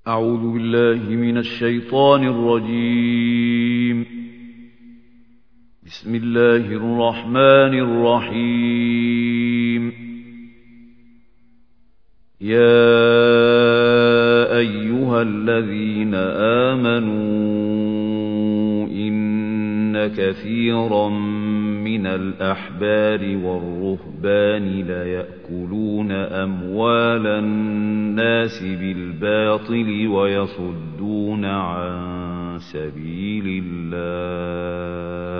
أعوذ بالله من الشيطان الرجيم. بسم الله الرحمن الرحيم. يا أيها الذين آمنوا إن كثيرا من الأحبار والرهبان ليأكلون أموال الناس بالباطل ويصدون عن سبيل الله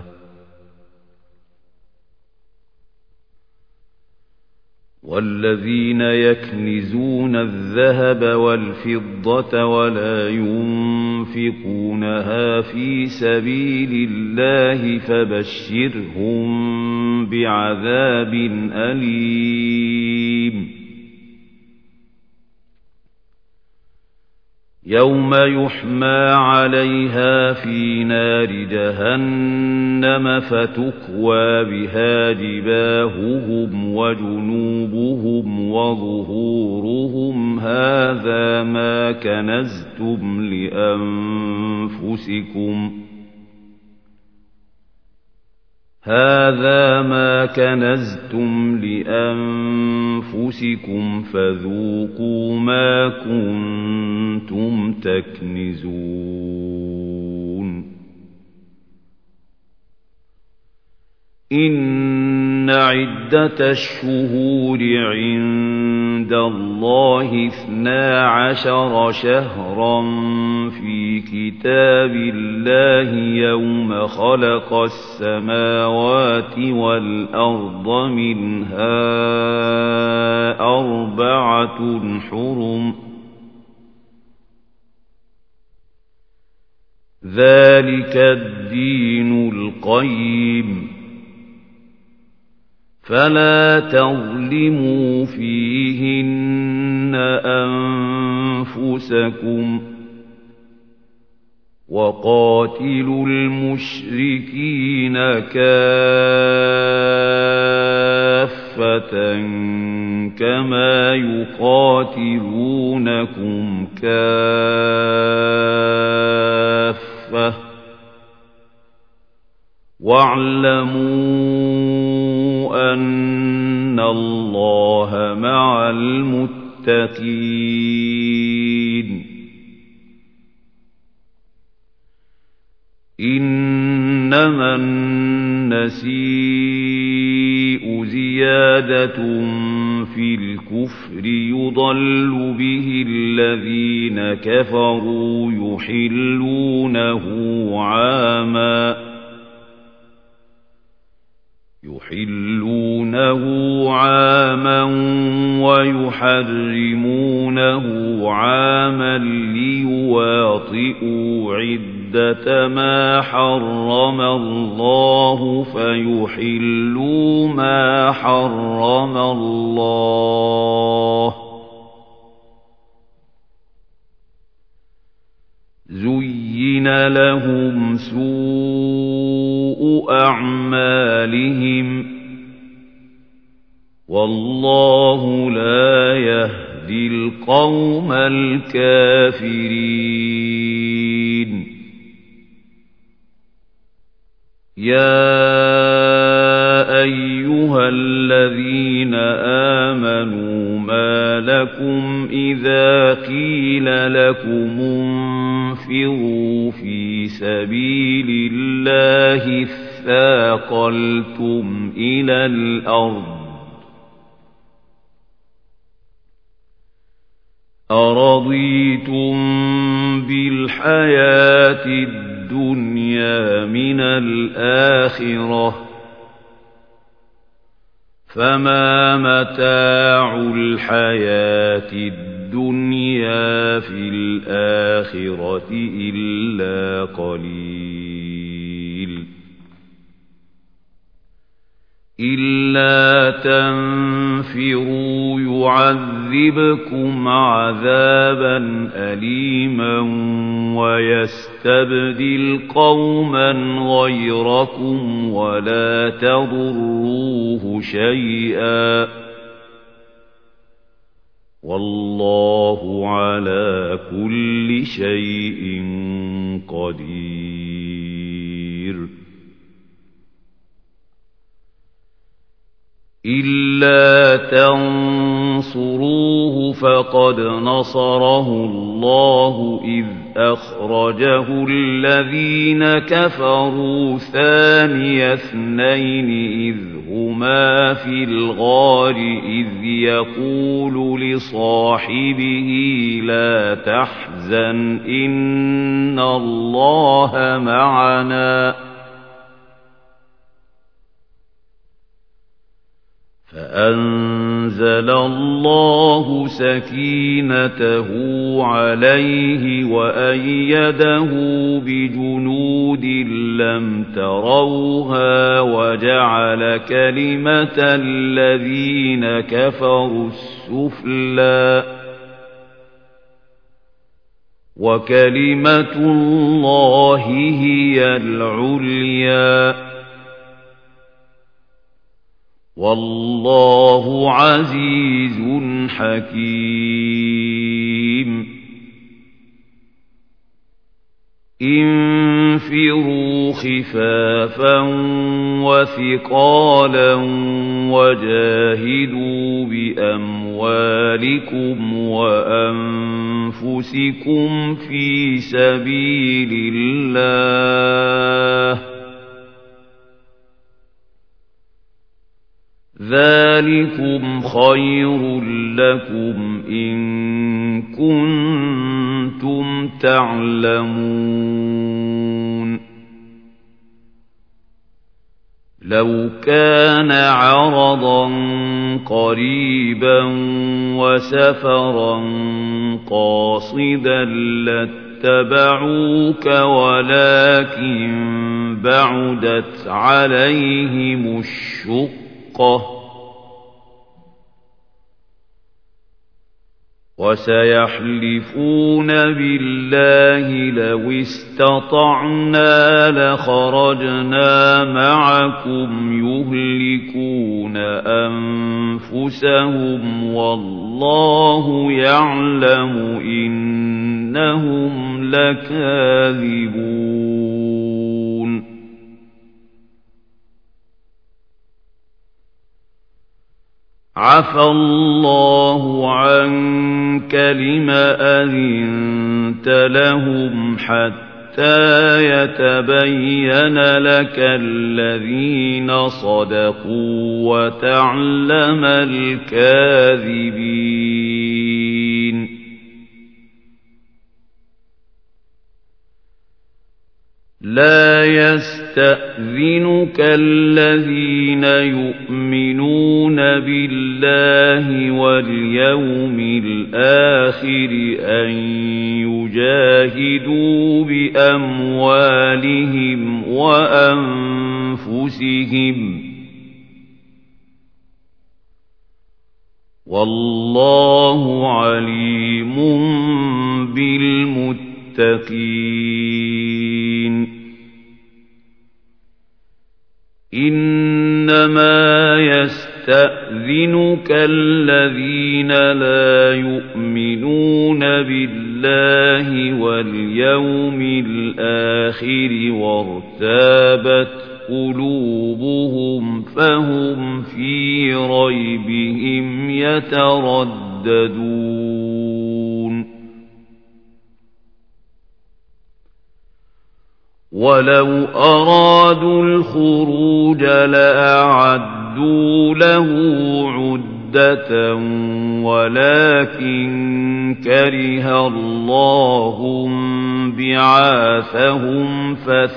والذين يكنزون الذهب والفضة ولا ينفقونها في سبيل الله فبشرهم بعذاب أليم يوم يحمى عليها في نار جهنم فتكوى بها جباههم وجنوبهم وظهورهم هذا ما كنزتم لأنفسكم فذوقوا ما كنتم تكنزون. إن عدة الشهور عند الله 12 شهرا في كتاب الله يوم خلق السماوات والأرض منها 4 حرم ذلك الدين القيم فلا تظلموا فيهن أنفسكم وقاتلوا المشركين كافة كما يقاتلونكم كافة واعلموا أن الله مع المتقين. إنما النسيء زيادة في الكفر يضل به الذين كفروا يحلونه عاما ويحرمونه عاما ليواطئوا عدة ما حرم الله فيحلوا ما حرم الله. زين لهم سوء أعمالهم والله لا يهدي القوم الكافرين. يا أيها الذين آمنوا ما لكم إذا قيل لكم انفروا في سبيل الله اثاقلتم إلى الأرض أرضيتم بالحياة الدنيا من الآخرة فما متاع الحياة الدنيا في الآخرة إلا قليل. إلا تنفروا يعذبكم عذابا أليما ويستبدل قوما غيركم ولا تضروه شيئا والله على كل شيء قدير إلا تنصروه فقد نصره الله إذ أخرجه الذين كفروا ثاني اثنين إذ هما في الغار إذ يقول لصاحبه لا تحزن إن الله معنا فأنزل الله سكينته عليه وأيده بجنود لم تروها وجعل كلمة الذين كفروا السفلى وكلمة الله هي العليا والله عزيز حكيم انفروا خفافا وثقالا وجاهدوا بأموالكم وأنفسكم في سبيل الله ذلكم خير لكم إن كنتم تعلمون لو كان عرضا قريبا وسفرا قاصدا لاتبعوك ولكن بعدت عليهم الشقة وسيحلفون بالله لو استطعنا لخرجنا معكم يهلكون أنفسهم والله يعلم إنهم لكاذبون عفى الله عنك لم أذنت لهم حتى يتبين لك الذين صدقوا وتعلم الكاذبين لا يستأذنك الذين يؤمنون بالله واليوم الآخر أن يجاهدوا بأموالهم وأنفسهم والله عليم بالمتقين إنما يستأذنك الذين لا يؤمنون بالله واليوم الآخر وارتابت قلوبهم فهم في ريبهم يترددون ولو أرادوا الخروج لأعدوا له عدة ولكن كره الله بعاثهم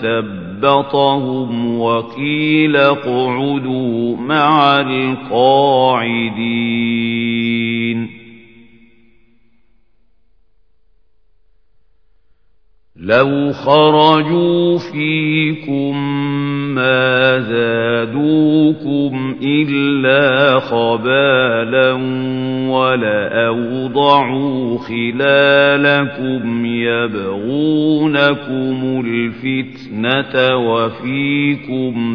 فثبطهم وقيل اقعدوا مع القاعدين لو خرجوا فيكم ما زادوكم إلا خبالا ولأوضعوا خلالكم يبغونكم الفتنة وفيكم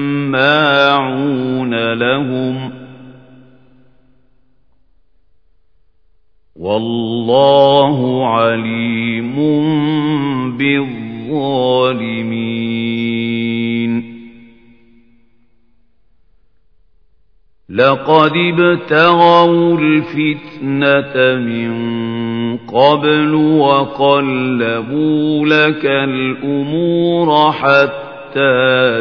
سماعون لهم والله عليم بالظالمين لقد ابتغوا الفتنة من قبل وقلبوا لك الأمور حتى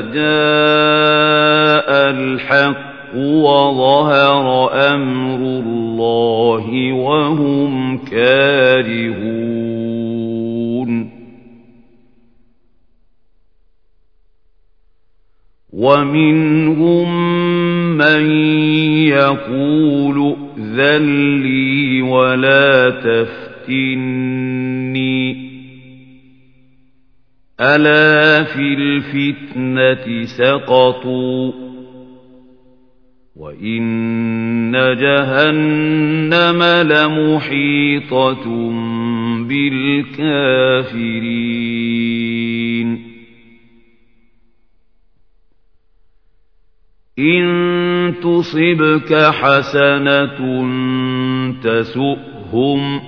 جاء الحق وظهر أمر الله وهم كارهون ومنهم من يقول ائذن لي ولا تفتني ألا في الفتنة سقطوا وإن جهنم لمحيطة بالكافرين إن تصبك حسنة تسؤهم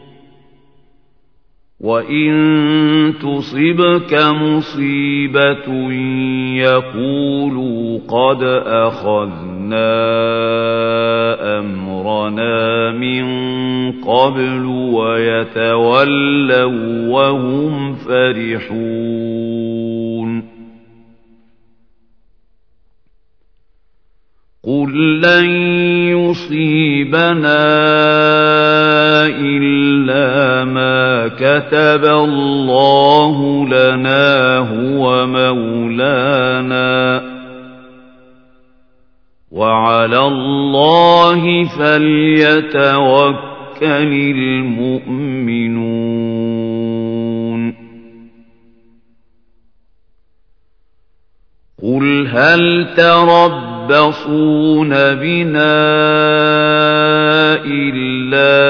وإن تصبك مصيبة يقولوا قد أخذنا أمرنا من قبل ويتولوا وهم فرحون قل لن يصيبنا إلا ما كتب الله لنا هو مولانا وعلى الله فليتوكل المؤمنون قل هل تربصون بنا إلا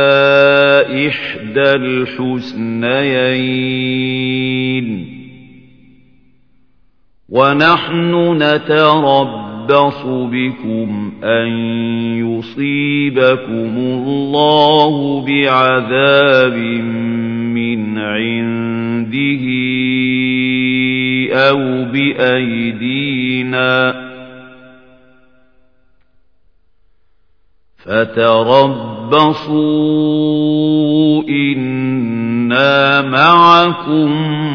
إحدى الحسنيين ونحن نتربص بكم أن يصيبكم الله بعذاب من عنده أو بأيدينا فتربصوا إنا معكم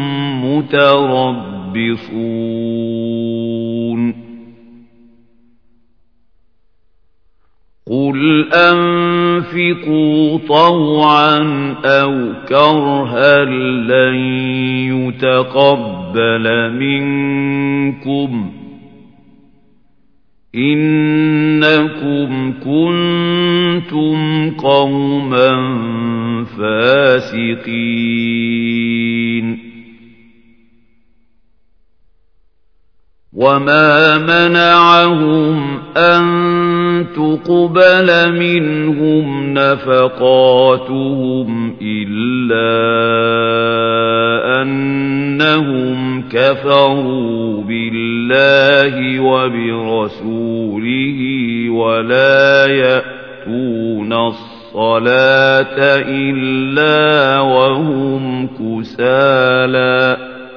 متربصون قل أنفقوا طوعا أو كرها لن يتقبل منكم إنكم كنتم قوما فاسقين وما منعهم أن تقبل منهم نفقاتهم إلا أنهم كفروا بالله وبرسوله ولا يأتون الصلاة إلا وهم كسالى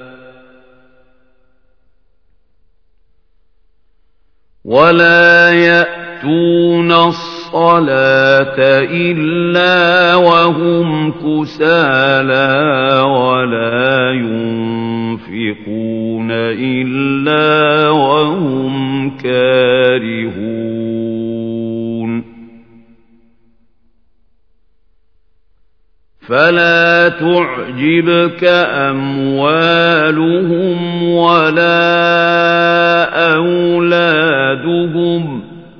ولا يأتون الصلاة إلا وهم كسالى ولا ينفقون إلا وهم كارهون فلا تعجبك أموالهم ولا أولادهم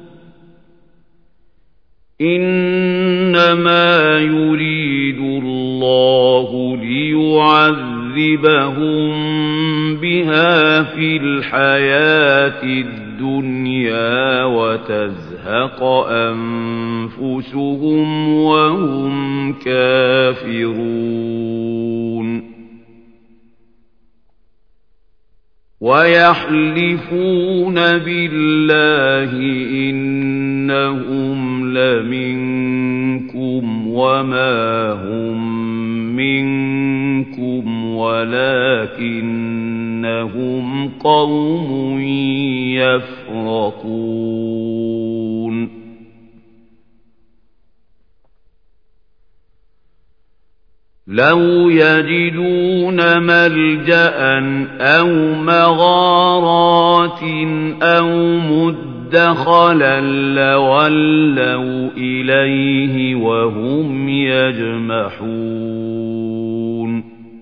إنما يريد الله ليعذبهم بها في الحياة الدنيا وتزهق أنفسهم وهم كافرون ويحلفون بالله إنهم لمنكم وما هم منكم ولكنهم قوم يفرقون لو يجدون ملجأ أو مغارات أو مدخلا لولوا إليه وهم يجمحون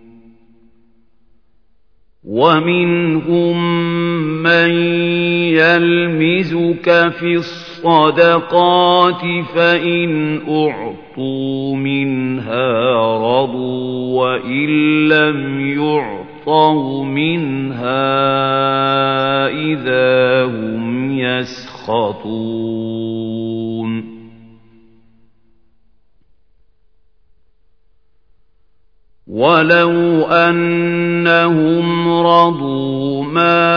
ومنهم من يلمزك في الصدقات فإن أعطوا منها رضوا وإن لم يعطوا منها إذا هم يسخطون ولو أنهم رضوا ما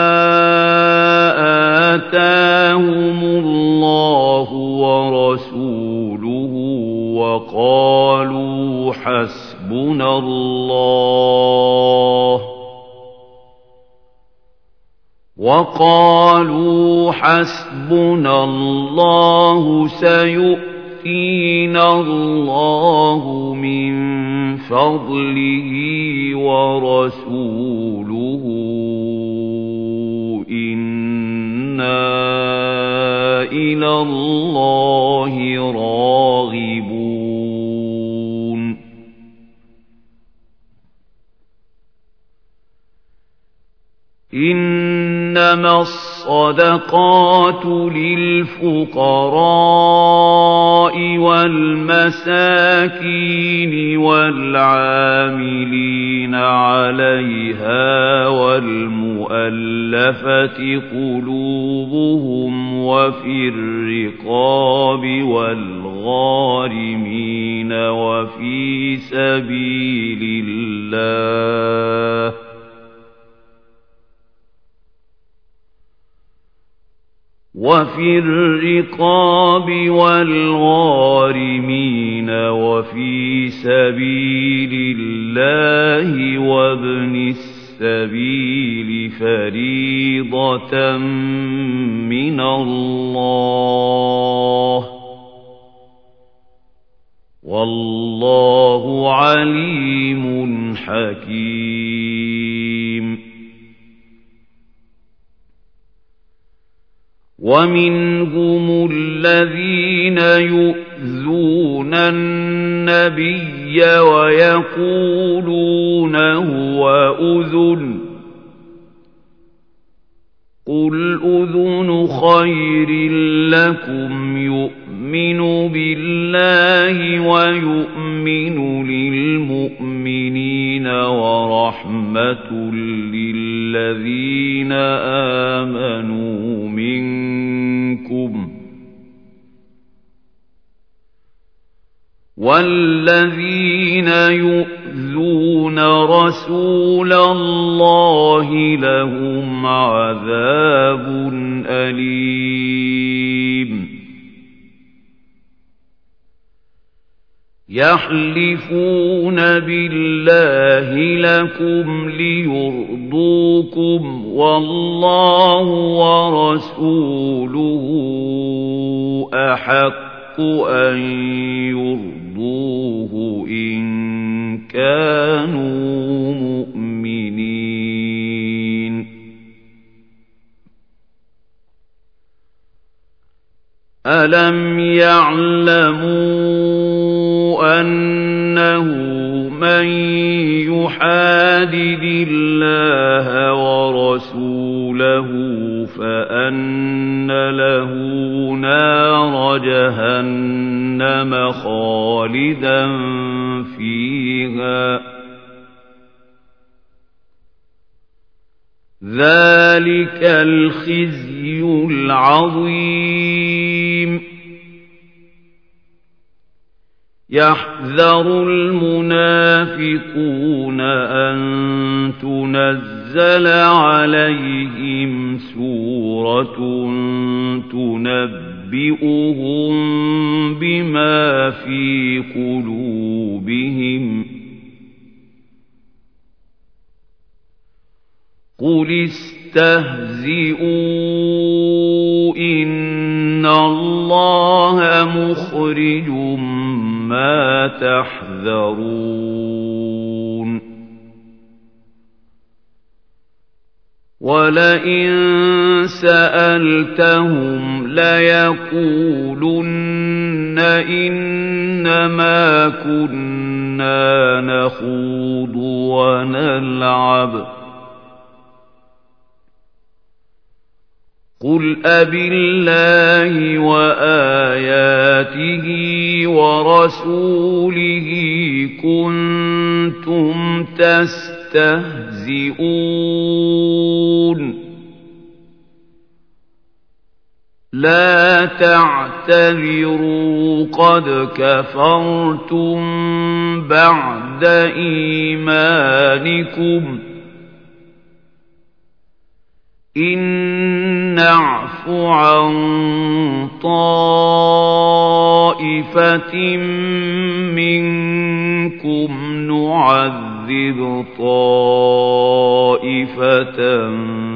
آتاهم الله ورسوله وقالوا حسبنا الله سيؤتينا الله من فضله ورسوله إنا إلى الله راغبون إنما الصدقات للفقراء والمساكين والعاملين عليها والمؤلفة قلوبهم وفي الرقاب والغارمين وفي سبيل الله وابن السبيل فريضة من الله والله عليم حكيم ومنهم الذين يؤذون النبي ويقولون هو أذن قل أذن خير لكم يؤمن بالله ويؤمن للمؤمنين ورحمة للذين آمنوا منكم والذين يؤذون رسول الله لهم عذاب أليم يحلفون بالله لكم ليرضوكم والله ورسوله أحق أن يرضوه إن كانوا مؤمنين ألم يعلموا أنه من يحادد الله ورسوله فأن له نار جهنم خالدا فيها ذلك الخزي العظيم يحذر المنافقون أن تنزل عليهم سورة تنبئهم بما في قلوبهم قل استهزئوا إن الله مخرج ما تحذرون ولئن سألتهم ليقولن إنما كنا نخوض ونلعب قل أبالله وآياته ورسوله كنتم تستهزئون لا تعتذروا قد كفرتم بعد إيمانكم إن نعف عن طائفة منكم نعذب طائفة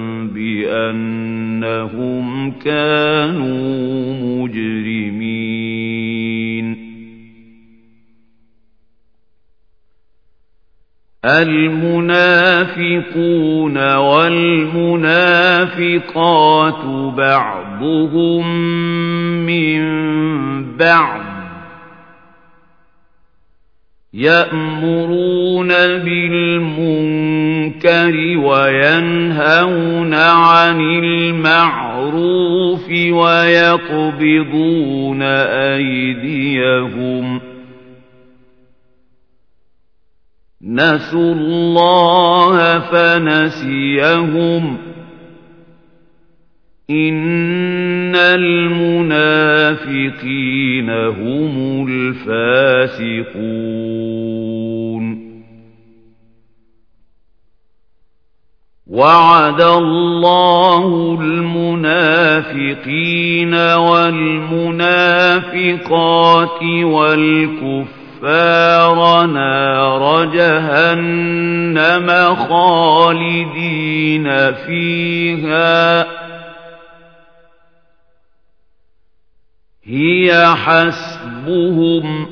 بأنهم كانوا مجرمين المنافقون والمنافقات بعضهم من بعض يأمرون بالمنكر وينهون عن المعروف ويقبضون أيديهم نسوا الله فنسيهم إن المنافقين هم الفاسقون وعد الله المنافقين والمنافقات والكفار نار جهنم خالدين فيها هي حسبهم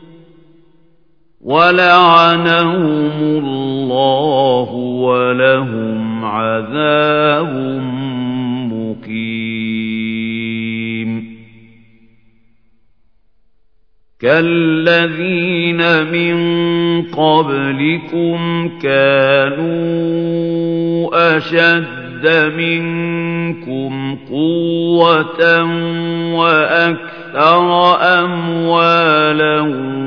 ولعنهم الله ولهم عذاب مقيم كالذين من قبلكم كانوا أشد منكم قوة وأكثر أموالا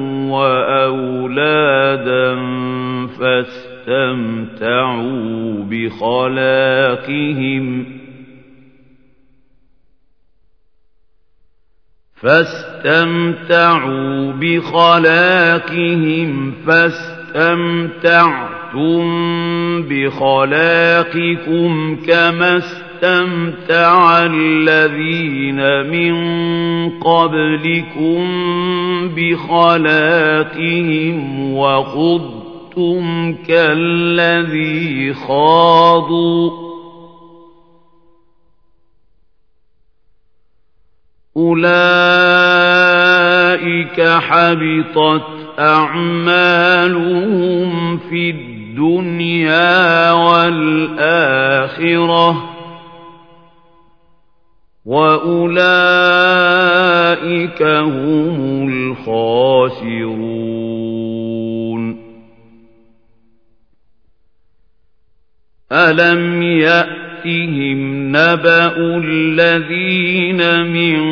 وأولادا فاستمتعوا بخلاقهم فاستمتعتم بخلاقكم كما استمتع الذين من قبلكم بخلاقهم وخضتم كالذي خاضوا أولئك حبطت أعمالهم في الدنيا والآخرة وأولئك هم الخاسرون ألم يأتهم نبأ الذين من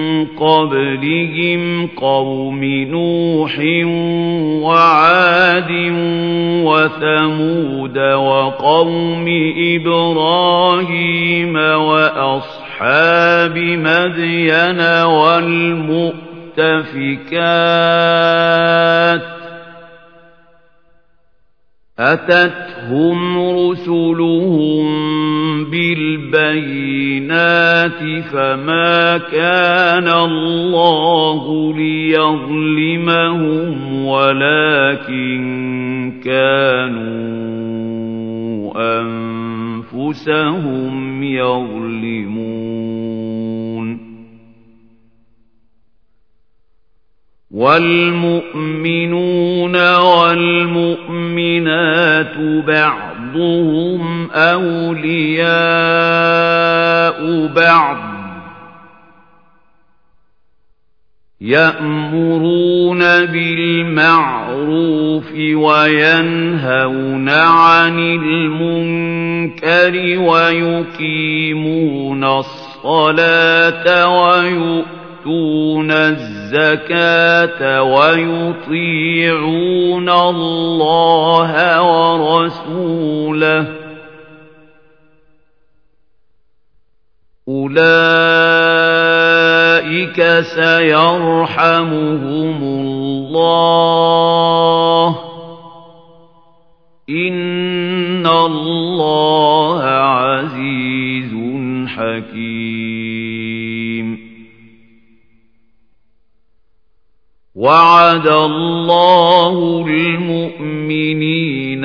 قبلهم قوم نوح وعاد وثمود وقوم إبراهيم وأصحاب مدين والمؤتفكات أتتهم رسلهم بالبينات فما كان الله ليظلمهم ولكن كانوا أنفسهم يظلمون والمؤمنون والمؤمنات بعضهم أولياء بعض يأمرون بالمعروف وينهون عن المنكر ويقيمون الصلاة ويؤتون الزكاة ويطيعون الله ورسوله أولئك سيرحمهم الله إن الله عزيز حكيم وعد الله المؤمنين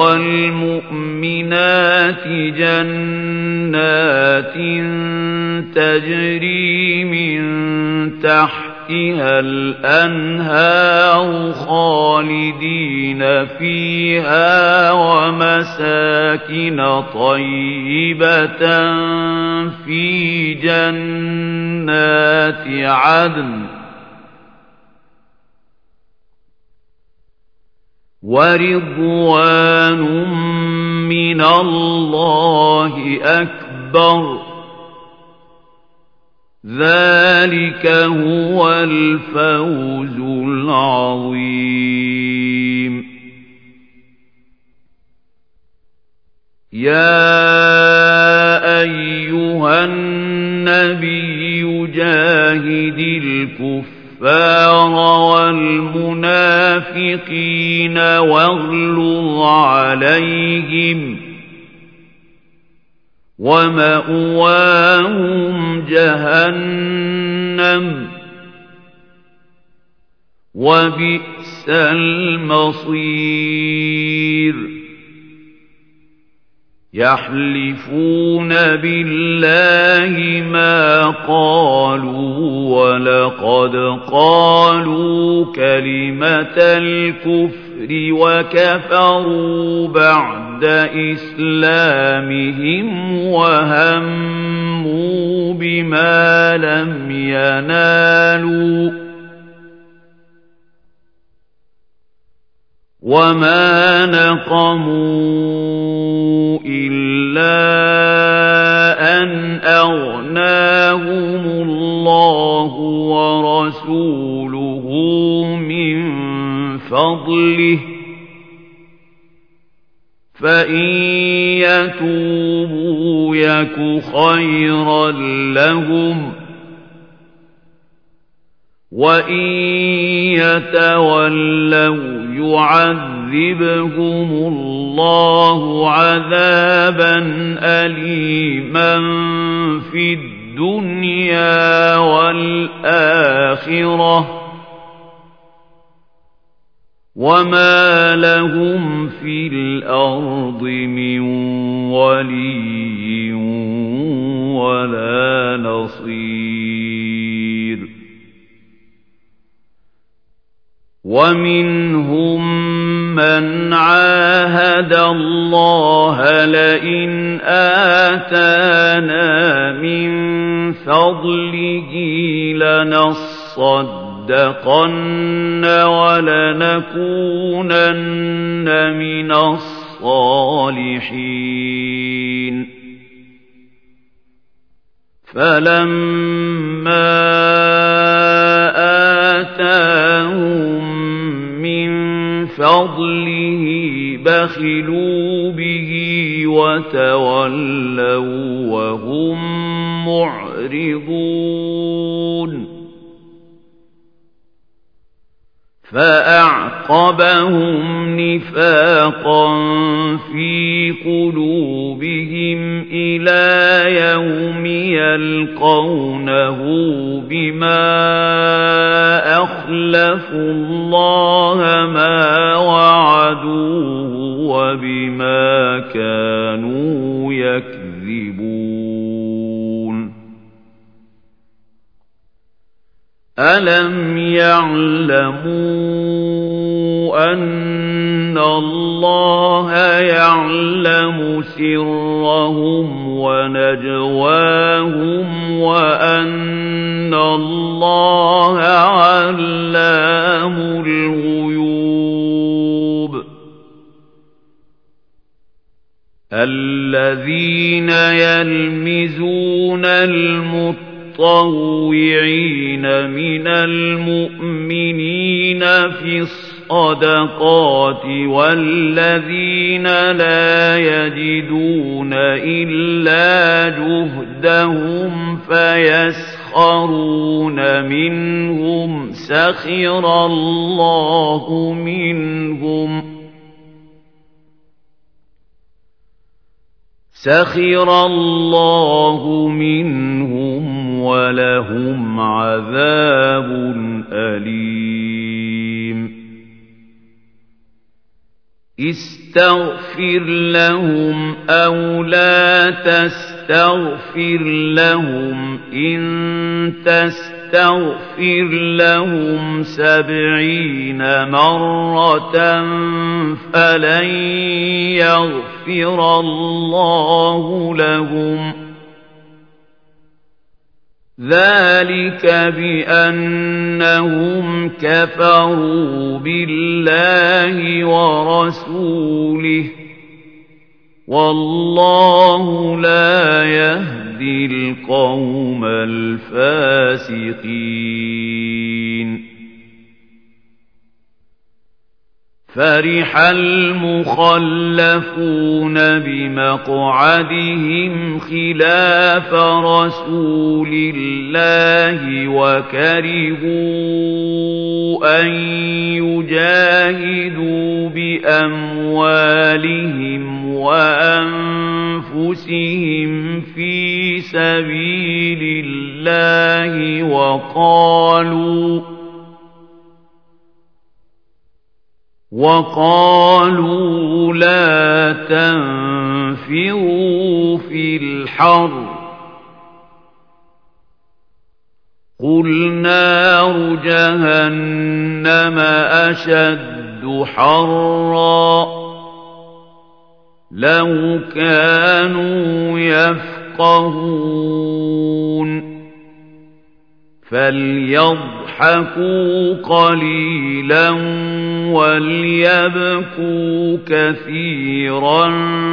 والمؤمنات جنات تجري من تحتها الأنهار خالدين فيها ومساكن طيبة في جنات عدن ورضوان من الله أكبر ذلك هو الفوز العظيم يا أيها النبي جاهد الكفار والمنافقين واغلظ عليهم ومأواهم جهنم وبئس المصير يحلفون بالله ما قالوا ولقد قالوا كلمة الكفر وكفروا بعد إسلامهم وهموا بما لم ينالوا وما نقموا إلا أن أغناهم الله ورسوله من فضله فإن يتوبوا يك خيرا لهم وإن يتولوا يعذبهم الله عذابا أليما في الدنيا والآخرة وما لهم في الأرض من ولي ولا نصير ومنهم من عاهد الله لئن آتانا من فضله لنصدقن ولنكونن من الصالحين فلما آتاهم من فضله بخلوا به وتولوا وهم معرضون فأعتقد فأعقبهم نفاقا في قلوبهم إلى يوم يلقونه بما أخلفوا الله ما وعدوه وبما كانوا يكذبون ألم يعلموا أن الله يعلم سرهم ونجواهم وأن الله علام الغيوب الذين يلمزون المتطوعين من المؤمنين في الصدقات والذين لا يجدون إلا جهدهم فيسخرون منهم سخر الله منهم ولهم عذاب أليم استغفر لهم أو لا تستغفر لهم إن تستغفر لهم 70 مرة فلن يغفر الله لهم ذلك بأنهم كفروا بالله ورسوله والله لا يهدي القوم الفاسقين فرح المخلفون بمقعدهم خلاف رسول الله وكرهوا أن يجاهدوا بأموالهم وأنفسهم في سبيل الله وقالوا لا تنفروا في الحر قل نار جهنم أشد حرا لو كانوا يفقهون فليضحكوا قليلا وليبكوا كثيرا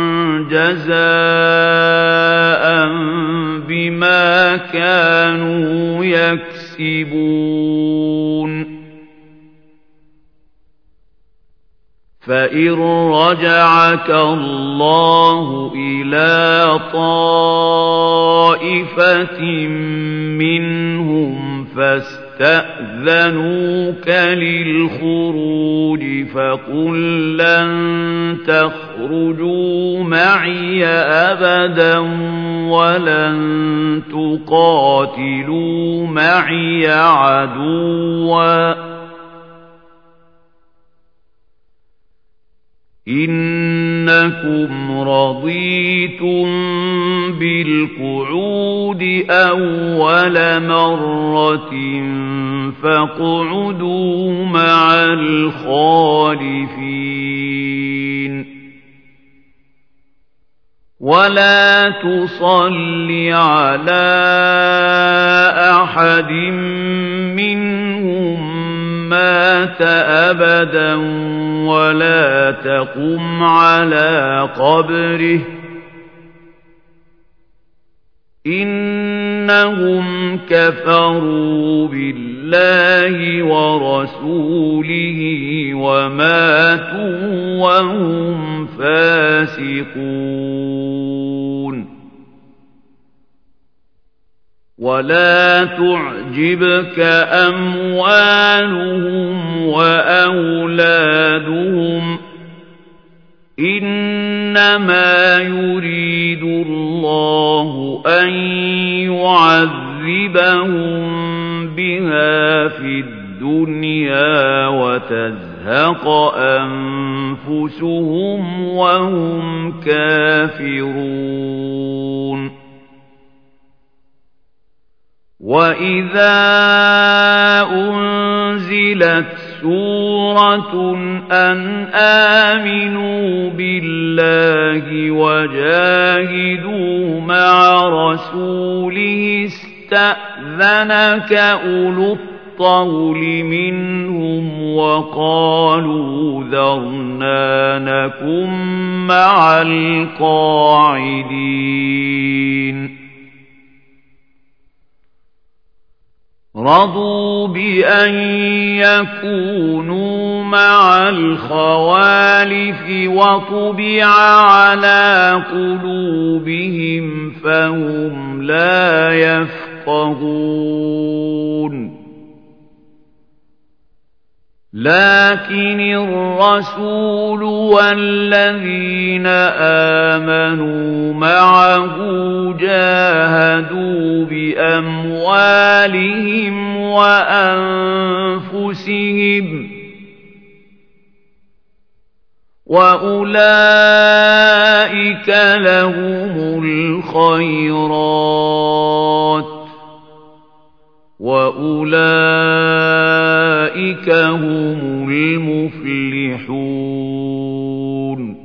جزاء بما كانوا يكسبون فإن رجعك الله إلى طائفة منهم فاستأذنوك للخروج فقل لن تخرجوا معي أبدا ولن تقاتلوا معي عدوا إنكم رضيتم بالقعود أول مرة فاقعدوا مع الخالفين ولا تصل على أحد منهم مات أبدا ولا تقم على قبره إنهم كفروا بالله ورسوله وماتوا وهم فاسقون ولا تعجبك أموالهم وأولادهم إنما يريد الله أن يعذبهم بها في الدنيا وتزهق أنفسهم وهم كافرون وَإِذَا أُنْزِلَتْ سُورَةٌ أَنْ آمِنُوا بِاللَّهِ وَجَاهِدُوا مَعَ رَسُولِهِ اسْتَأْذَنَكَ أُولُو الطَّوْلِ مِنْهُمْ وَقَالُوا ذَرْنَا نَكُن مَّعَ الْقَاعِدِينَ رضوا بأن يكونوا مع الخوالف وطبع على قلوبهم فهم لا يفقهون لكن الرسول والذين آمنوا معه جاهدوا بأموالهم وأنفسهم وأولئك لهم الخيرات وأولئك هم المفلحون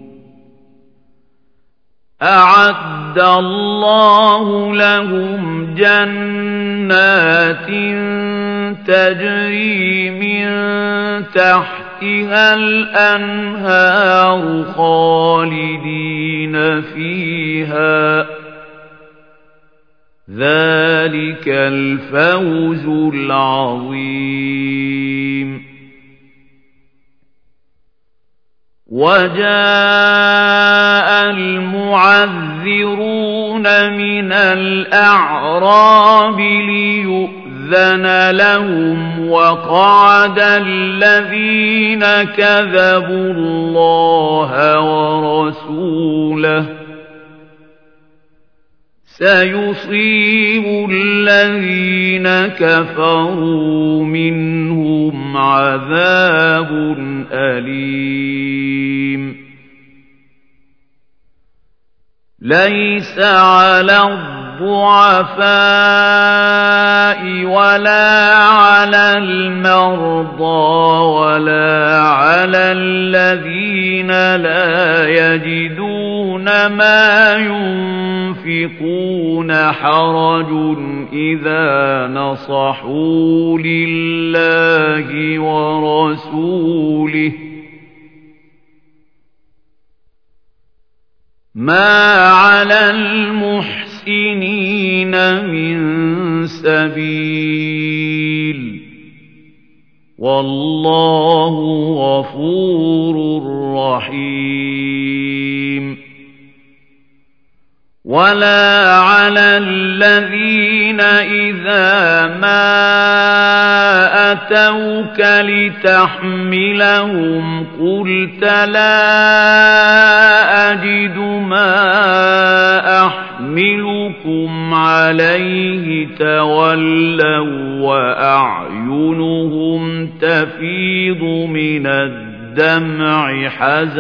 أعد الله لهم جنات تجري من تحتها الأنهار خالدين فيها ذلك الفوز العظيم وجاء المعذرون من الأعراب ليؤذن لهم وقعد الذين كذبوا الله ورسوله سيصيب الذين كفروا منهم عذاب أليم ليس على الضعفاء ولا على المرضى ولا على الذين لا يجدون ما ينفقون حرج إذا نصحوا لله ورسوله ما على المحسنين من سبيل والله غفور رحيم ولا على الذين إذا ما أتوك لتحملهم قلت لا أجد ما أحملكم عليه تولوا وأعينهم تفيض من الدمع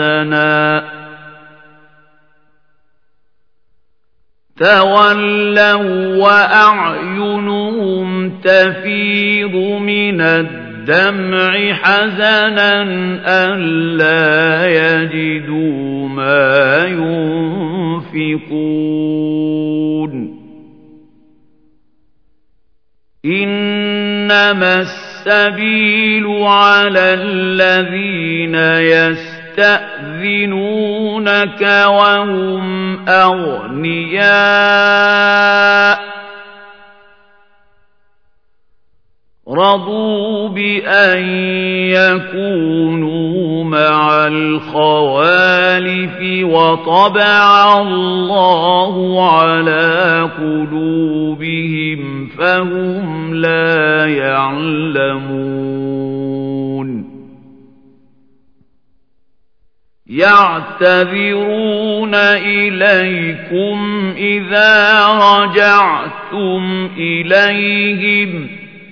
حزنا ألا يجدوا ما ينفقون إنما السبيل على الذين يستأذنونك وهم أغنياء رضوا بأن يكونوا مع الخوالف وطبع الله على قلوبهم فهم لا يعلمون يعتذرون إليكم إذا رجعتم إليهم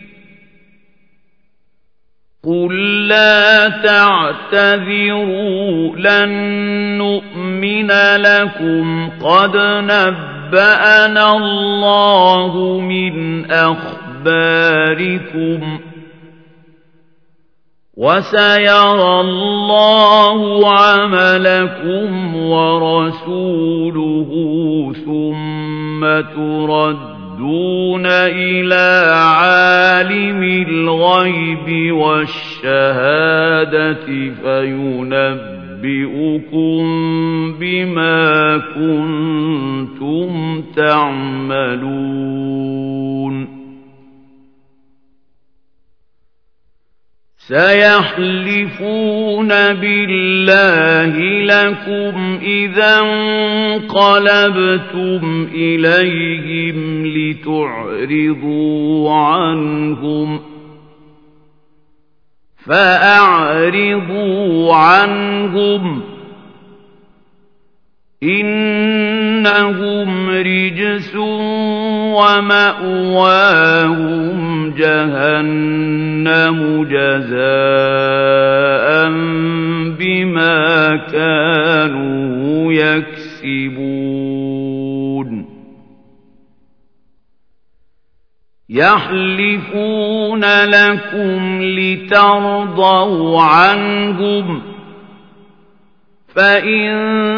قل لا تعتذروا لن نؤمن لكم قد نبأنا الله من أخباركم وسيرى الله عملكم ورسوله ثم تردون إلى عالم الغيب والشهادة فينبئكم بما كنتم تعملون سيحلفون بالله لكم إذا انقلبتم إليهم لتعرضوا عنهم فأعرضوا عنهم إنهم رجس ومأواهم جهنم جزاء بما كانوا يكسبون يحلفون لكم لترضوا عنهم فإن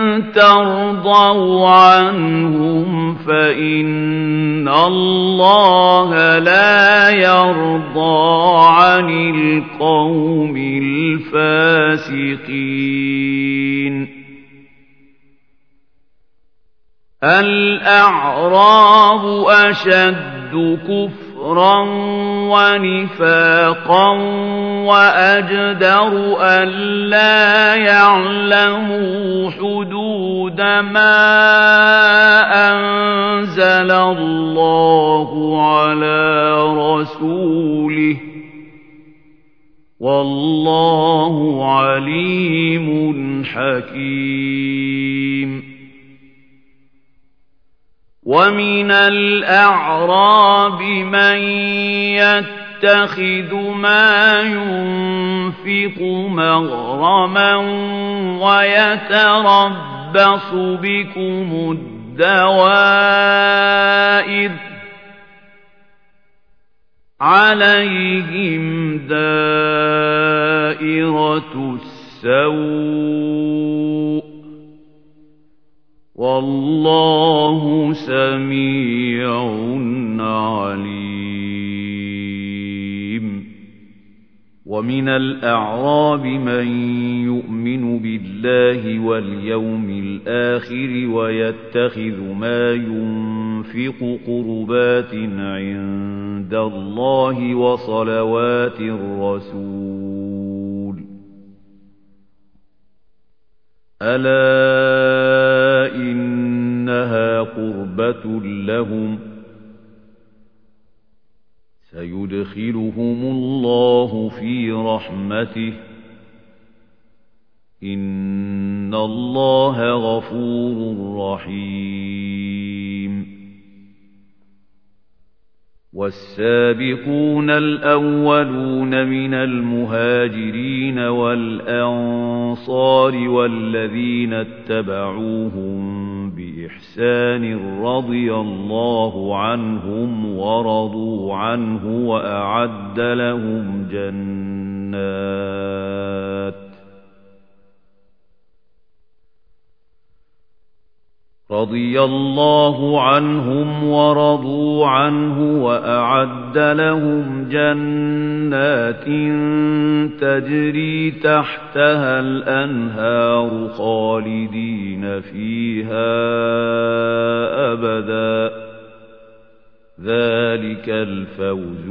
ترضوا عنهم فإن الله لا يرضى عن القوم الفاسقين الأعراب أشد كفرا ونفاقا وأجدر ألا يعلموا حدود ما أنزل الله على رسوله والله عليم حكيم ومن الأعراب من يتخذ ما ينفق مغرما ويتربص بكم الدوائر عليهم دائرة السوء والله سميع عليم ومن الأعراب من يؤمن بالله واليوم الآخر ويتخذ ما ينفق قربات عند الله وصلوات الرسول ألا إنها قربة لهم سيدخلهم الله في رحمته إن الله غفور رحيم والسابقون الأولون من المهاجرين والأنصار والذين اتبعوهم بإحسان رضي الله عنهم ورضوا عنه وأعد لهم جنات تجري تحتها الأنهار خالدين فيها أبدا ذلك الفوز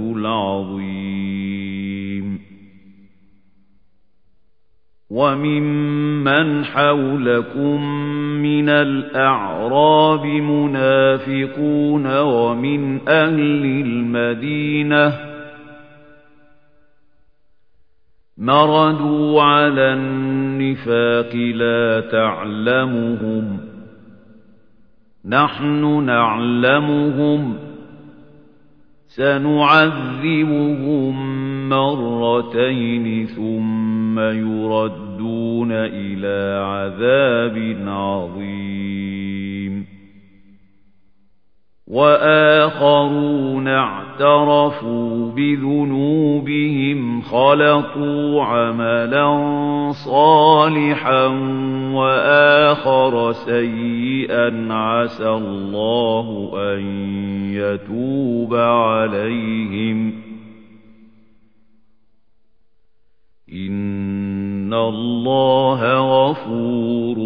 العظيم وممن حولكم من الأعراب منافقون ومن أهل المدينة مردوا على النفاق لا تعلمهم نحن نعلمهم سنعذبهم مرتين ثم يردون إلى عذاب عظيم وآخرون اعترفوا بذنوبهم خلطوا عملا صالحا وآخر سيئا عسى الله أن يتوب عليهم إن الله غفور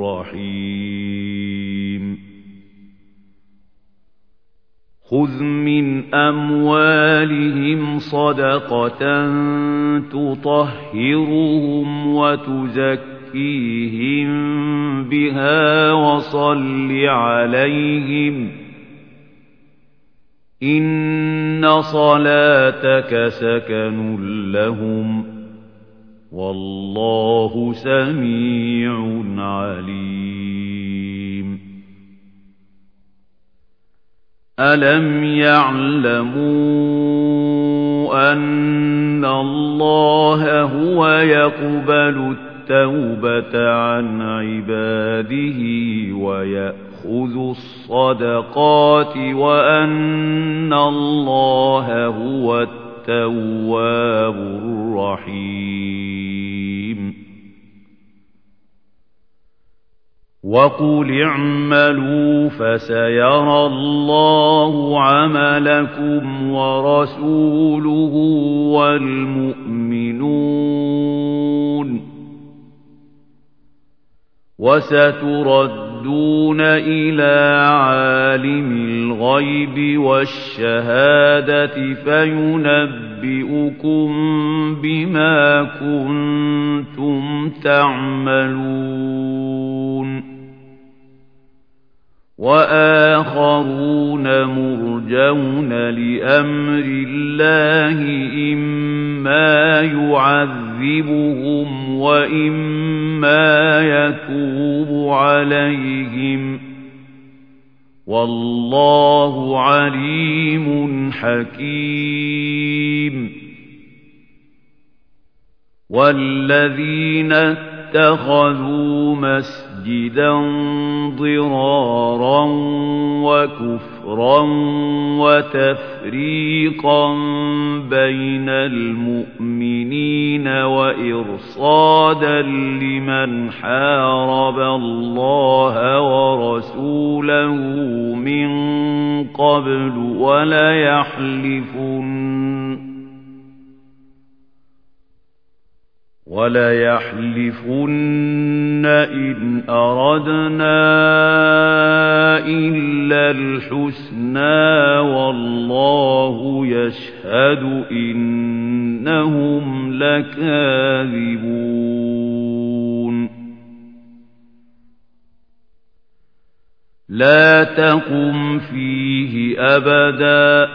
رحيم خذ من أموالهم صدقة تطهرهم وتزكيهم بها وصل عليهم إن صلاتك سكن لهم والله سميع عليم ألم يعلموا أن الله هو يقبل التوبة عن عباده ويأخذ الصدقات وأن الله هو التواب الرحيم وقل اعملوا فسيرى الله عملكم ورسوله والمؤمنون وستردون إلى عالم الغيب والشهادة فينبئكم بما كنتم تعملون وآخرون مرجون لأمر الله إما يعذبهم وإما يتوب عليهم والله عليم حكيم والذين اتخذوا مسجدا ضرارا وكفرا وتفريقا بين المؤمنين وإرصادا لمن حارب الله ورسوله من قبل وليحلفن إن أردنا إلا الحسنى والله يشهد إنهم لكاذبون لا تقم فيه أبداً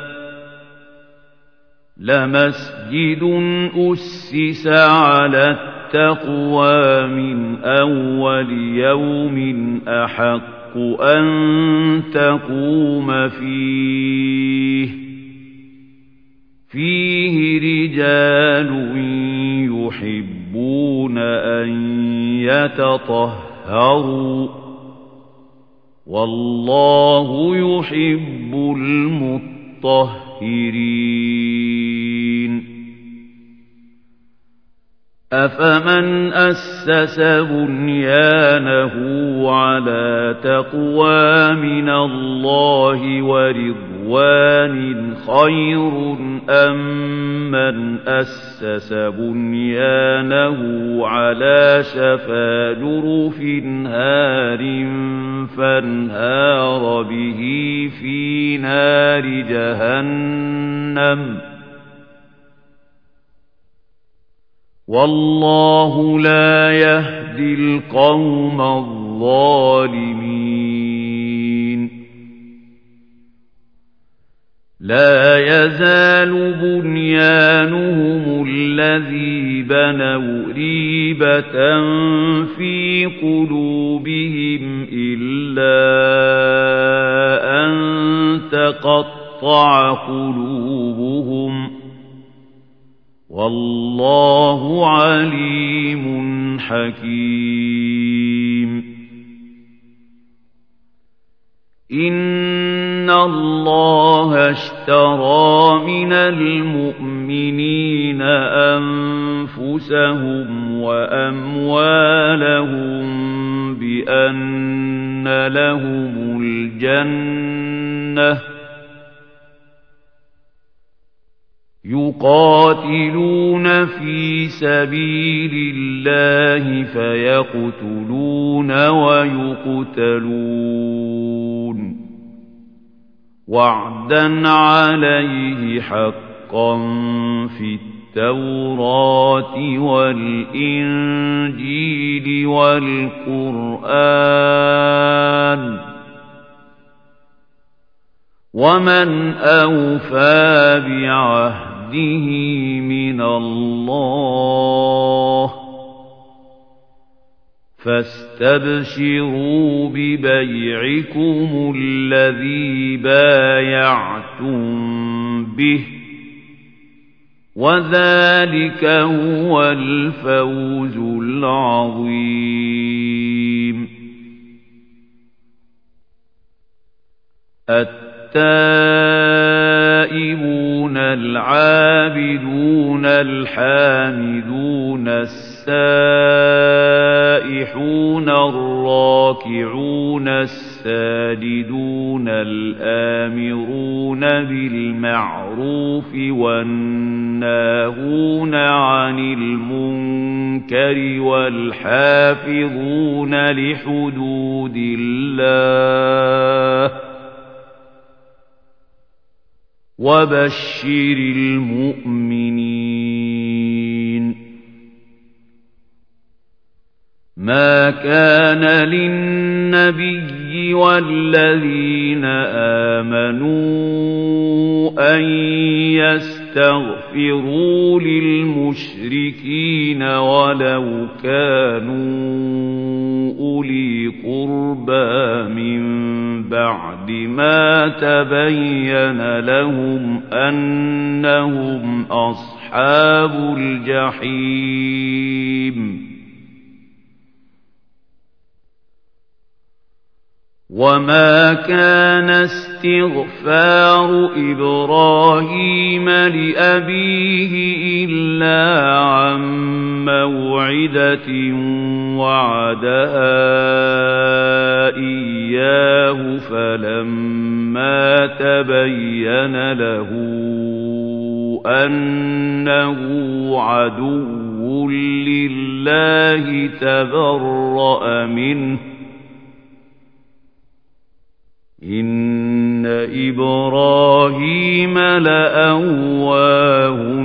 لمسجد أسس على التقوى من أول يوم أحق أن تقوم فيه رجال يحبون أن يتطهروا والله يحب المطهرين أفمن أسس بنيانه على تقوى من الله ورضوان خير أم من أسس بنيانه على شفا جرف هار فانهار به في نار جهنم والله لا يهدي القوم الظالمين الظالمين لا يزال بنيانهم الذي بنوا ريبة في قلوبهم إلا أن تقطع قلوبهم والله عليم حكيم إن الله اشترى من المؤمنين أنفسهم وأموالهم بأن لهم الجنة يقاتلون في سبيل الله فيقتلون ويقتلون وعدا عليه حقا في التوراة والإنجيل والقرآن ومن أوفى بعهده من الله فاستبشروا ببيعكم الذي بايعتم به وذلك هو الفوز العظيم التائبون العابدون الحامدون السائحون الراكعون الساجدون الآمرون بالمعروف والناهون عن المنكر والحافظون لحدود الله وبشر المؤمنين ما كان للنبي والذين آمنوا أن يستغفروا للمشركين ولو كانوا أولي قربى من بعد ما تبين لهم أنهم أصحاب الجحيم وما كان استغفار إبراهيم لأبيه إلا عن موعدة وعدها إياه فلما تبين له أنه عدو لله تبرأ منه إن إبراهيم لأواه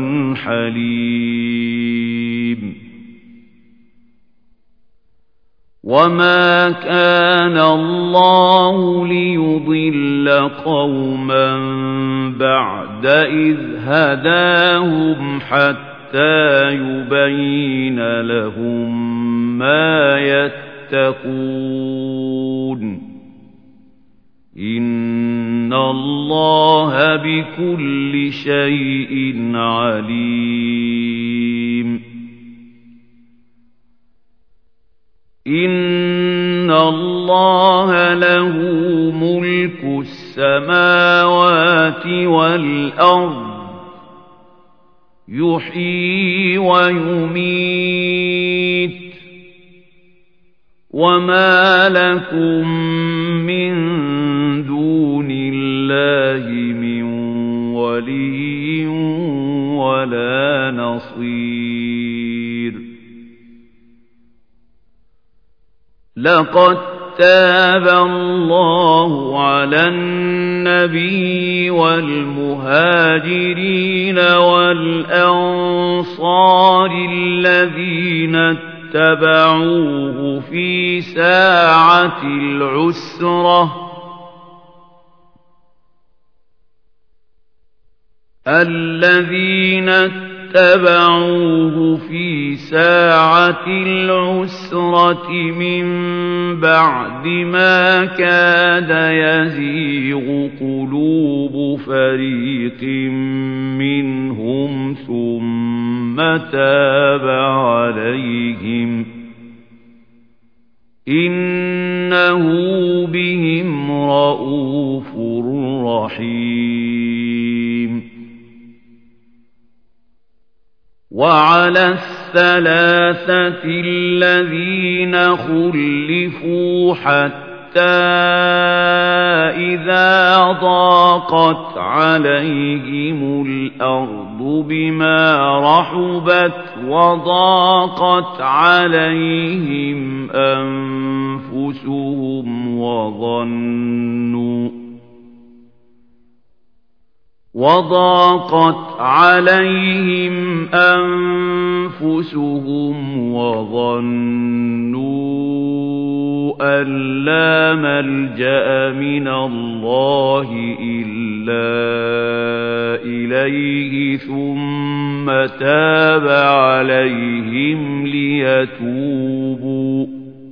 حليم وما كان الله ليضل قوما بعد إذ هداهم حتى يبين لهم ما يتقون إن الله بكل شيء عليم إن الله له ملك السماوات والأرض يحيي ويميت وما لكم من دون الله من ولي ولا نصير لقد تاب الله على النبي والمهاجرين والأنصار الذين اتبعوه في ساعة العسرة الذين اتبعوه في ساعة العسرة من بعد ما كاد يزيغ قلوب فريق منهم ثم تاب عليهم إنه بهم رءوف رحيم. وعلى الثلاثة الذين خلفوا حتى إذا ضاقت عليهم الأرض بما رحبت وضاقت عليهم أنفسهم وظنوا أن لا ملجأ من الله إلا إليه ثم تاب عليهم ليتوبوا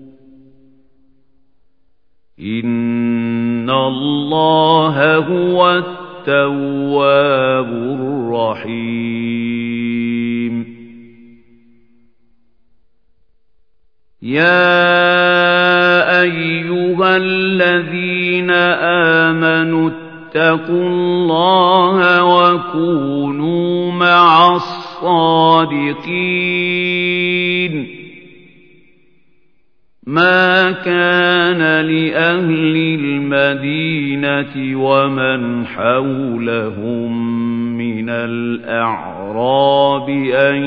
إن الله هو التواب الرحيم. يا أيها الذين آمنوا اتقوا الله وكونوا مع الصادقين. ما كان لأهل المدينة ومن حولهم من الأعراب أن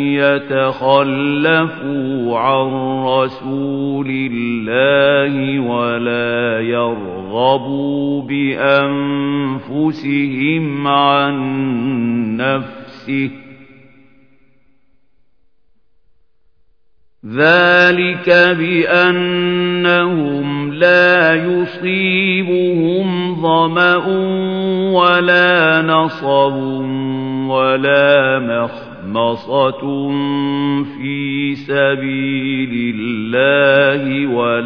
يتخلفوا عن رسول الله ولا يرغبوا بأنفسهم عن نفسه ذلك بأنهم لا يصيبهم ظمأ ولا نصب ولا مخمصة في سبيل الله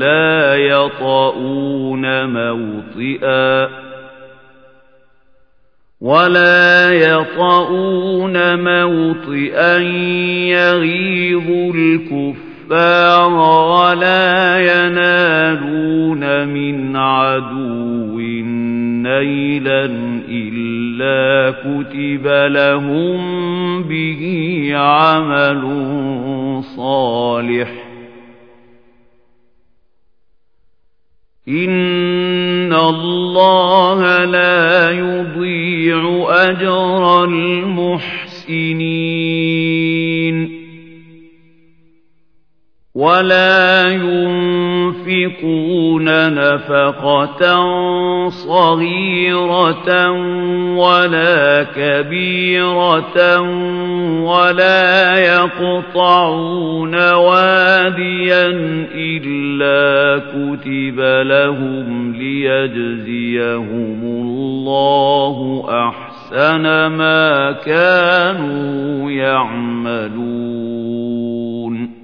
ولا يطؤون موطئا يغيظ الكفار ولا ينالون من عدو نيلا إلا كتب لهم به عمل صالح إن الله لا يضيع أجر المحسنين. ولا ينفقون نفقة صغيرة ولا كبيرة ولا يقطعون واديا إلا كتب لهم ليجزيهم الله أحسن ما كانوا يعملون.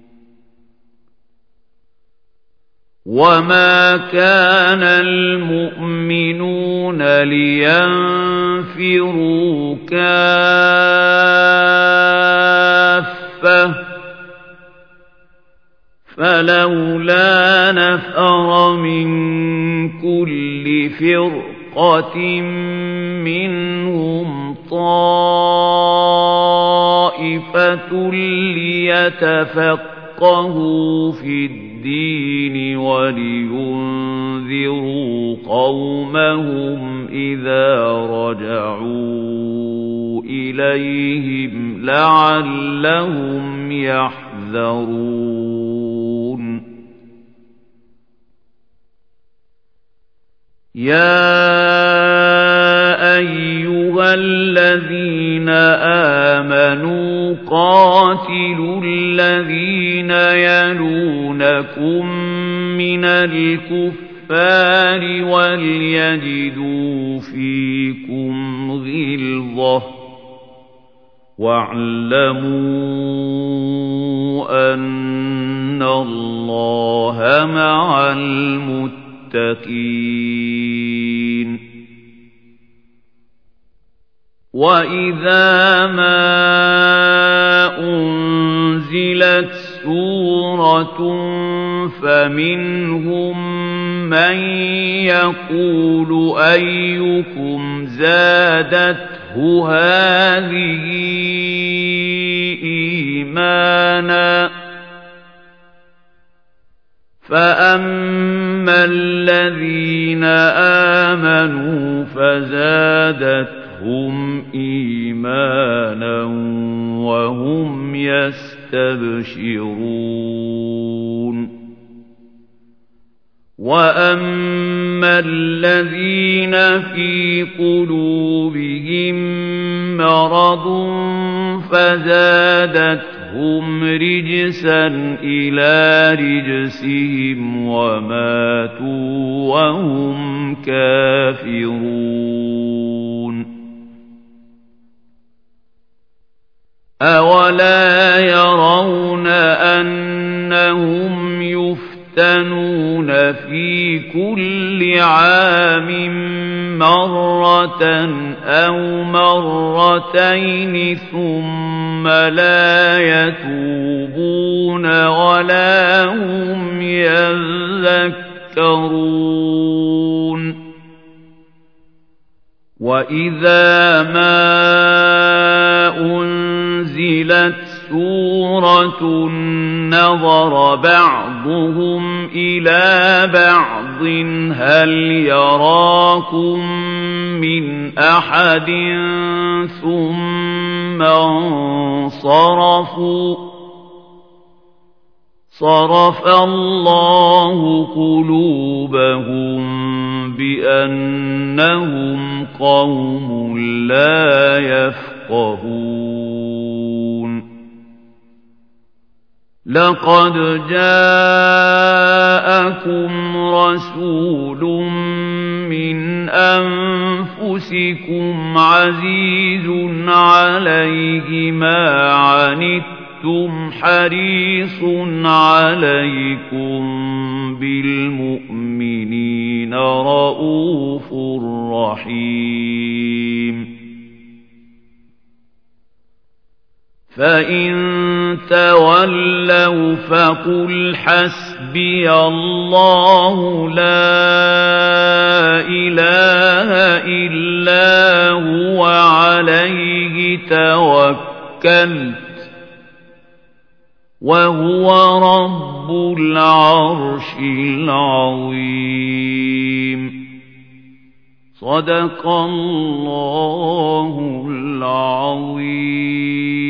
وما كان المؤمنون لينفروا كافة فلولا نفر من كل فرقة منهم طائفة ليتفقهوا في الدين ولينذروا قومهم إذا رجعوا إليهم لعلهم يحذرون. يا أيها الذين آمنوا قاتلوا الذين لكم من الكفار وليجدوا فيكم غلظة واعلموا أن الله مع المتقين وَإِذَا مَا أُنزِلَتْ سُورَةٌ فَمِنْهُم مَّن يَقُولُ أَيُّكُمْ زَادَتْهُ هَٰذِهِ إِيمَانًا فَأَمَّا الَّذِينَ آمَنُوا فَزَادَتْهُمْ إِيمَانًا وَهُمْ يَسْتَبْشِرُونَ وَأَمَّا الَّذِينَ فِي قُلُوبِهِم مَّرَضٌ فَزَادَتْهُمْ رِجْسًا إِلَىٰ رِجْسِهِمْ وَمَاتُوا وَهُمْ كَافِرُونَ أَوَلَا يَرَوْنَ أَنَّهُمْ يُفْتَنُونَ فِي كُلِّ عَامٍ مَّرَّةً أَوْ مَرَّتَيْنِ ثُمَّ لَا يَتُوبُونَ وَلَا هُمْ يَذَّكَّرُونَ وَإِذَا مَا أُنزِلَتْ سُورَةٌ نَظَرَ بَعْضُهُمْ إِلَىٰ بَعْضٍ هَلْ يَرَاكُم مِّنْ أَحَدٍ ثُمَّ انصَرَفُوا صَرَفَ اللَّهُ قُلُوبَهُم بِأَنَّهُمْ قَوْمٌ لَّا يَفْقَهُونَ لَقَدْ جَاءَكُمْ رَسُولٌ مِّنْ أَنفُسِكُمْ عَزِيزٌ عَلَيْهِ مَا عَنِتُّمْ حَرِيصٌ عَلَيْكُمْ بِالْمُؤْمِنِينَ رَءُوفٌ رَّحِيمٌ فَإِن تَوَلَّوْا فَقُلْ حَسْبِيَ اللَّهُ لَا إِلَٰهَ إِلَّا هُوَ عَلَيْهِ تَوَكَّلْتُ وَهُوَ رَبُّ الْعَرْشِ الْعَظِيمِ صدق الله العظيم